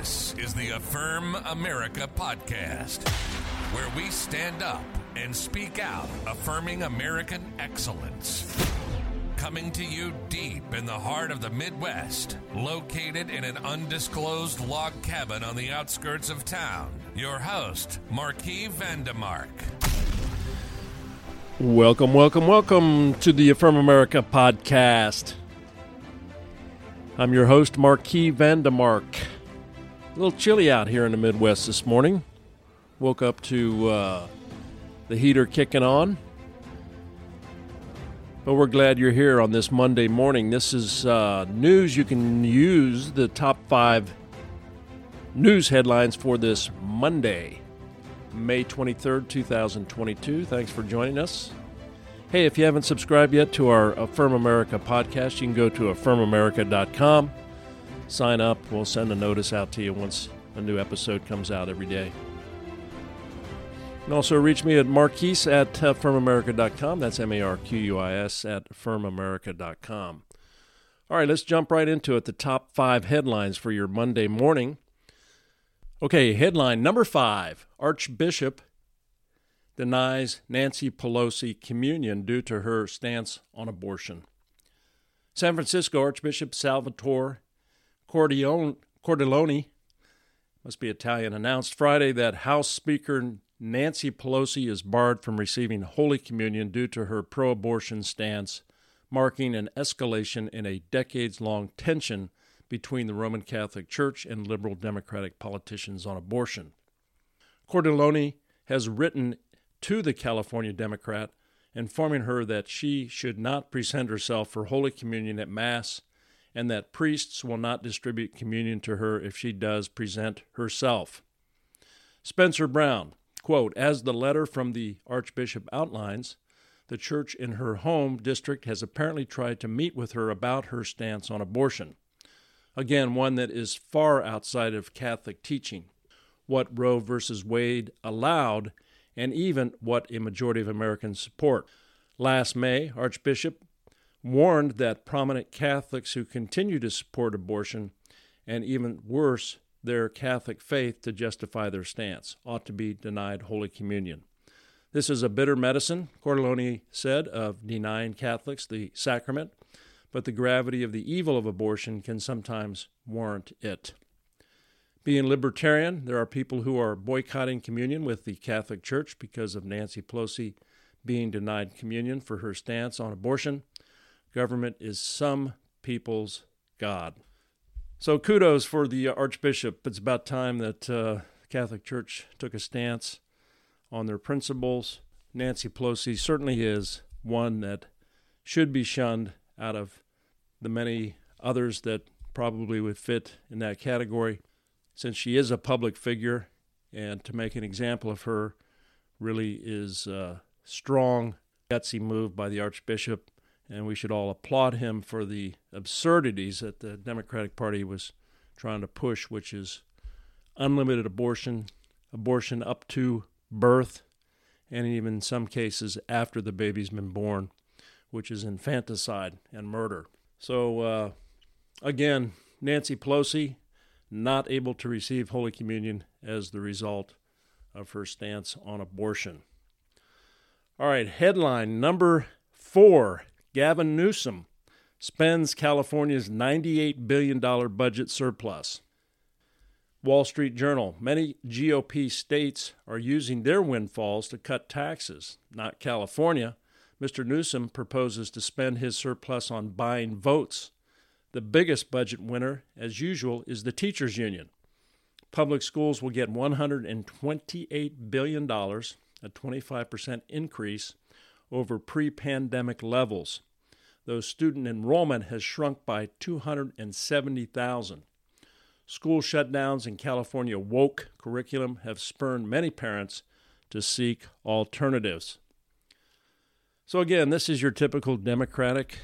This is the Affirm America podcast, where we stand up and speak out, affirming American excellence. Coming to you deep in the heart of the Midwest, located in an undisclosed log cabin on the outskirts of town. Your host, Marquis Vandemark. Welcome to the Affirm America podcast. I'm your host, Marquis Vandemark. A little chilly out here in the Midwest this morning. Woke up to the heater kicking on. But we're glad you're here on this Monday morning. This is news. You can use the top 5 news headlines for this Monday, May 23rd, 2022. Thanks for joining us. Hey, if you haven't subscribed yet to our Affirm America podcast, you can go to affirmamerica.com. Sign up. We'll send a notice out to you once a new episode comes out every day. You can also reach me at Marquis at affirmamerica.com. That's Marquis at affirmamerica.com. All right, let's jump right into it. The top 5 headlines for your Monday morning. Okay, headline number 5. Archbishop denies Nancy Pelosi communion due to her stance on abortion. San Francisco Archbishop Salvatore Cordileone, must be Italian, announced Friday that House Speaker Nancy Pelosi is barred from receiving Holy Communion due to her pro-abortion stance, marking an escalation in a decades-long tension between the Roman Catholic Church and liberal Democratic politicians on abortion. Cordileone has written to the California Democrat, informing her that she should not present herself for Holy Communion at Mass and that priests will not distribute communion to her if she does present herself. Spencer Brown, quote, as the letter from the Archbishop outlines, the church in her home district has apparently tried to meet with her about her stance on abortion. Again, one that is far outside of Catholic teaching, what Roe v. Wade allowed, and even what a majority of Americans support. Last May, Archbishop warned that prominent Catholics who continue to support abortion, and even worse, their Catholic faith to justify their stance, ought to be denied Holy Communion. This is a bitter medicine, Cordileone said, of denying Catholics the sacrament, but the gravity of the evil of abortion can sometimes warrant it. Being libertarian, there are people who are boycotting communion with the Catholic Church because of Nancy Pelosi being denied communion for her stance on abortion. Government is some people's God. So kudos for the Archbishop. It's about time that the Catholic Church took a stance on their principles. Nancy Pelosi certainly is one that should be shunned out of the many others that probably would fit in that category, since she is a public figure, and to make an example of her really is a strong, gutsy move by the Archbishop, and we should all applaud him for the absurdities that the Democratic Party was trying to push, which is unlimited abortion, abortion up to birth, and even in some cases after the baby's been born, which is infanticide and murder. So, again, Nancy Pelosi not able to receive Holy Communion as the result of her stance on abortion. All right, headline number 4. Gavin Newsom spends California's $98 billion budget surplus. Wall Street Journal, many GOP states are using their windfalls to cut taxes. Not California. Mr. Newsom proposes to spend his surplus on buying votes. The biggest budget winner, as usual, is the teachers' union. Public schools will get $128 billion, a 25% increase over pre-pandemic levels, though student enrollment has shrunk by 270,000. School shutdowns in California woke curriculum have spurred many parents to seek alternatives. So again, this is your typical Democratic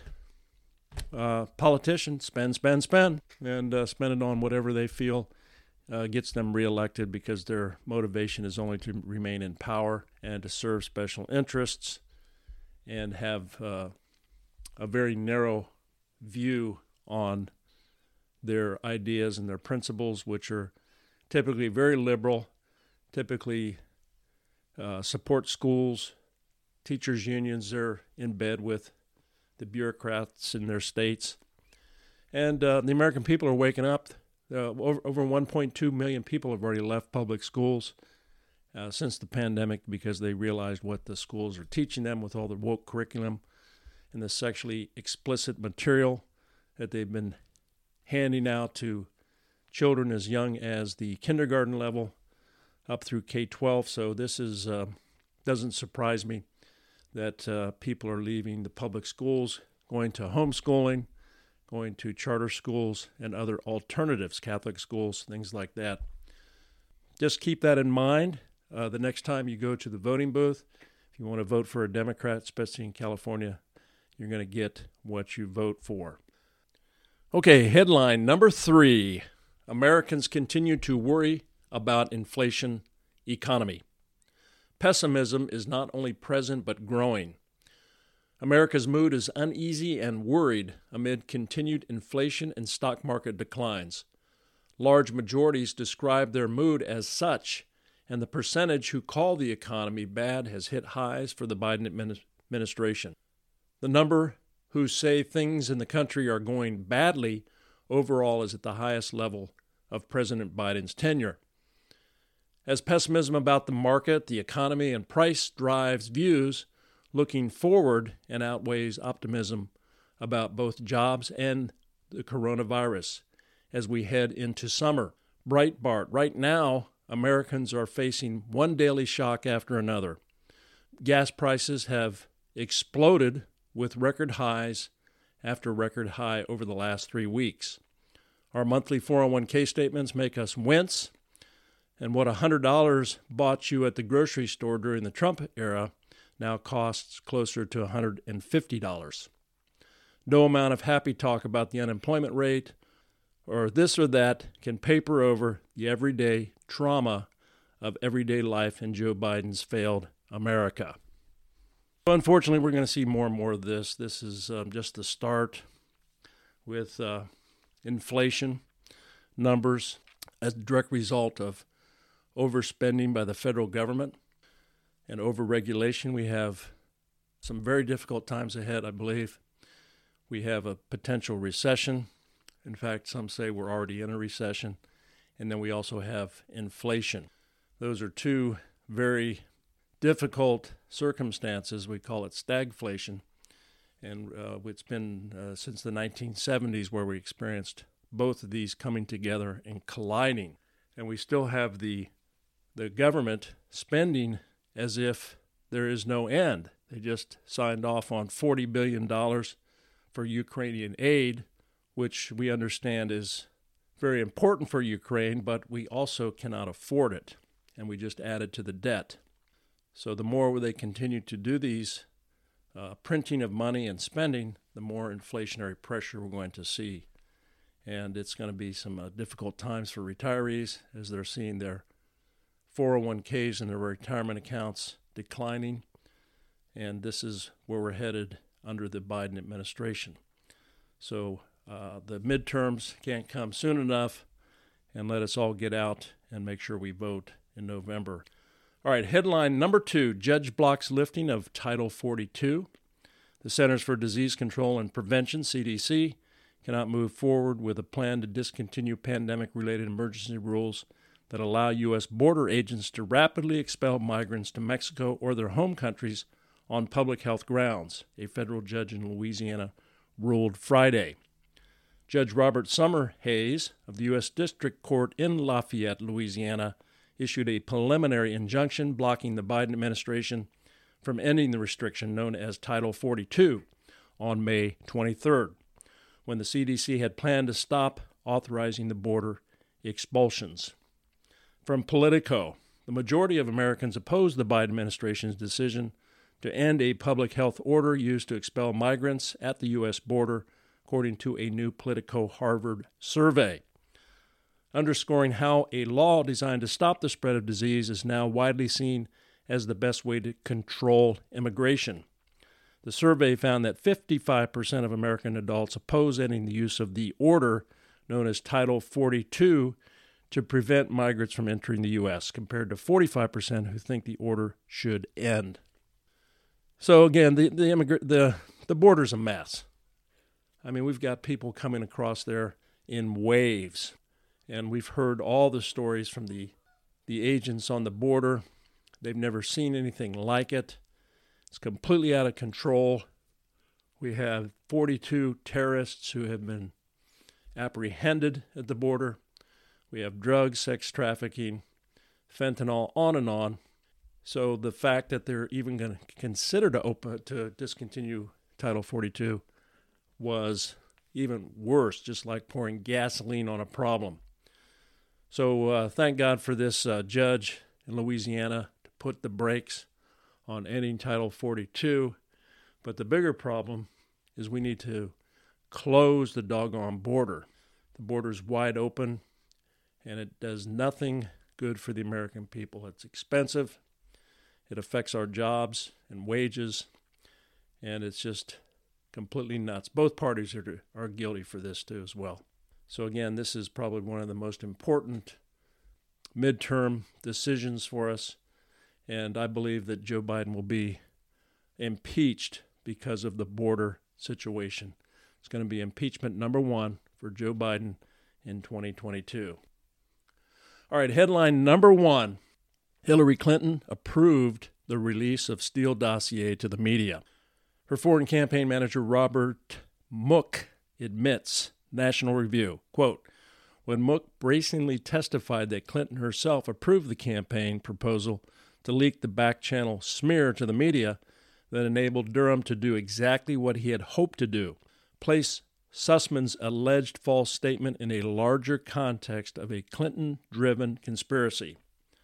politician, spend, and spend it on whatever they feel gets them reelected, because their motivation is only to remain in power and to serve special interests and have a very narrow view on their ideas and their principles, which are typically very liberal, typically support schools, teachers' unions. They're in bed with the bureaucrats in their states. And the American people are waking up. Over 1.2 million people have already left public schools since the pandemic because they realized what the schools are teaching them with all the woke curriculum and the sexually explicit material that they've been handing out to children as young as the kindergarten level up through K-12. So this is doesn't surprise me that people are leaving the public schools, going to homeschooling, going to charter schools and other alternatives, Catholic schools, things like that. Just keep that in mind the next time you go to the voting booth. If you want to vote for a Democrat, especially in California, you're going to get what you vote for. Okay, headline number 3. Americans continue to worry about inflation economy. Pessimism is not only present but growing. America's mood is uneasy and worried amid continued inflation and stock market declines. Large majorities describe their mood as such, and the percentage who call the economy bad has hit highs for the Biden administration. The number who say things in the country are going badly overall is at the highest level of President Biden's tenure. As pessimism about the market, the economy, and price drives views, looking forward and outweighs optimism about both jobs and the coronavirus as we head into summer. Breitbart, right now, Americans are facing one daily shock after another. Gas prices have exploded with record highs after record high over the last 3 weeks. Our monthly 401k statements make us wince, and what $100 bought you at the grocery store during the Trump era now costs closer to $150. No amount of happy talk about the unemployment rate or this or that can paper over the everyday trauma of everyday life in Joe Biden's failed America. Unfortunately, we're going to see more and more of this. This is just the start with inflation numbers as a direct result of overspending by the federal government and overregulation. We have some very difficult times ahead, I believe. We have a potential recession. In fact, some say we're already in a recession. And then we also have inflation. Those are two very difficult circumstances. We call it stagflation. And it's been since the 1970s where we experienced both of these coming together and colliding. And we still have the government spending as if there is no end. They just signed off on $40 billion for Ukrainian aid, which we understand is very important for Ukraine, but we also cannot afford it, and we just added to the debt. So the more they continue to do these printing of money and spending, the more inflationary pressure we're going to see. And it's going to be some difficult times for retirees as they're seeing their 401ks and their retirement accounts declining. And this is where we're headed under the Biden administration. So the midterms can't come soon enough, and let us all get out and make sure we vote in November. All right, headline number 2, Judge blocks lifting of Title 42. The Centers for Disease Control and Prevention, CDC, cannot move forward with a plan to discontinue pandemic-related emergency rules that allow U.S. border agents to rapidly expel migrants to Mexico or their home countries on public health grounds, a federal judge in Louisiana ruled Friday. Judge Robert Summerhays of the U.S. District Court in Lafayette, Louisiana, issued a preliminary injunction blocking the Biden administration from ending the restriction known as Title 42 on May 23rd, when the CDC had planned to stop authorizing the border expulsions. From Politico, the majority of Americans oppose the Biden administration's decision to end a public health order used to expel migrants at the U.S. border, according to a new Politico Harvard survey, underscoring how a law designed to stop the spread of disease is now widely seen as the best way to control immigration. The survey found that 55% of American adults oppose ending the use of the order known as Title 42 to prevent migrants from entering the U.S., compared to 45% who think the order should end. So again, the border's a mess. I mean, we've got people coming across there in waves, and we've heard all the stories from the agents on the border. They've never seen anything like it. It's completely out of control. We have 42 terrorists who have been apprehended at the border. We have drugs, sex trafficking, fentanyl, on and on. So the fact that they're even going to consider to discontinue Title 42 was even worse, just like pouring gasoline on a problem. So thank God for this judge in Louisiana to put the brakes on ending Title 42. But the bigger problem is we need to close the doggone border. The border's wide open, and it does nothing good for the American people. It's expensive. It affects our jobs and wages, and it's just completely nuts. Both parties are guilty for this too as well. So again, this is probably one of the most important midterm decisions for us, and I believe that Joe Biden will be impeached because of the border situation. It's going to be impeachment number 1 for Joe Biden in 2022. All right, headline number 1, Hillary Clinton approved the release of Steele dossier to the media. Her foreign campaign manager, Robert Mook, admits, National Review, quote, when Mook bracingly testified that Clinton herself approved the campaign proposal to leak the back-channel smear to the media that enabled Durham to do exactly what he had hoped to do, place Sussman's alleged false statement in a larger context of a Clinton-driven conspiracy.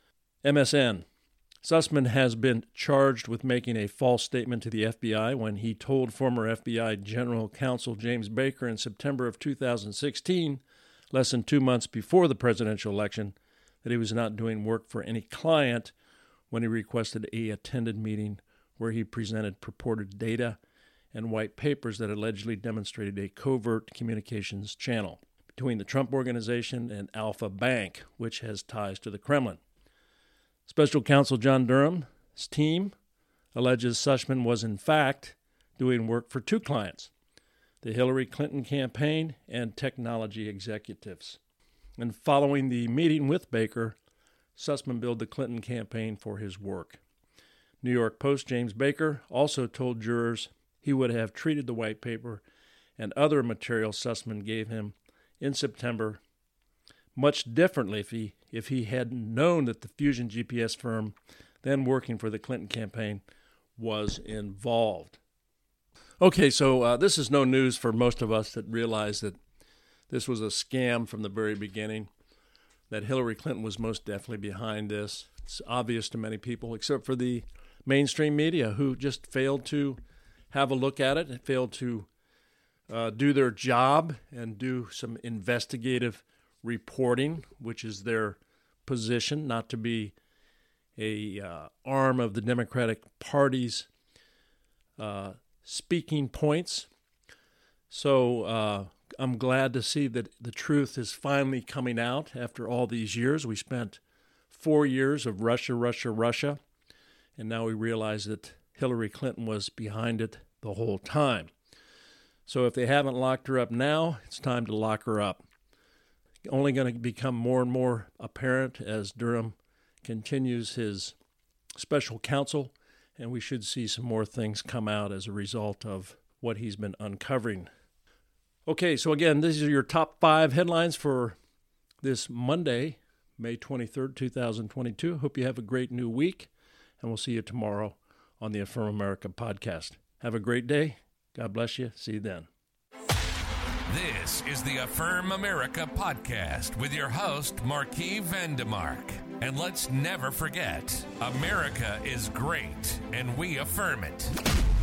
MSN. Sussman has been charged with making a false statement to the FBI when he told former FBI General Counsel James Baker in September of 2016, less than 2 months before the presidential election, that he was not doing work for any client when he requested a attended meeting where he presented purported data and white papers that allegedly demonstrated a covert communications channel between the Trump Organization and Alpha Bank, which has ties to the Kremlin. Special Counsel John Durham's team alleges Sussman was in fact doing work for 2 clients, the Hillary Clinton campaign and technology executives. And following the meeting with Baker, Sussman billed the Clinton campaign for his work. New York Post James Baker also told jurors he would have treated the white paper and other material Sussman gave him in September much differently if he had known that the Fusion GPS firm, then working for the Clinton campaign, was involved. Okay, so this is no news for most of us that realize that this was a scam from the very beginning, that Hillary Clinton was most definitely behind this. It's obvious to many people, except for the mainstream media, who just failed to have a look at it and failed to do their job and do some investigative reporting, which is their position, not to be a arm of the Democratic Party's speaking points. So I'm glad to see that the truth is finally coming out after all these years. We spent 4 years of Russia, and now we realize that Hillary Clinton was behind it the whole time. So if they haven't locked her up now, it's time to lock her up. Only going to become more and more apparent as Durham continues his special counsel, and we should see some more things come out as a result of what he's been uncovering. Okay, so again, these are your top 5 headlines for this Monday, May 23rd, 2022. Hope you have a great new week, and we'll see you tomorrow on the Affirm America podcast. Have a great day. God bless you. See you then. This is the Affirm America podcast with your host, Marquis Vandemark. And let's never forget, America is great, and we affirm it.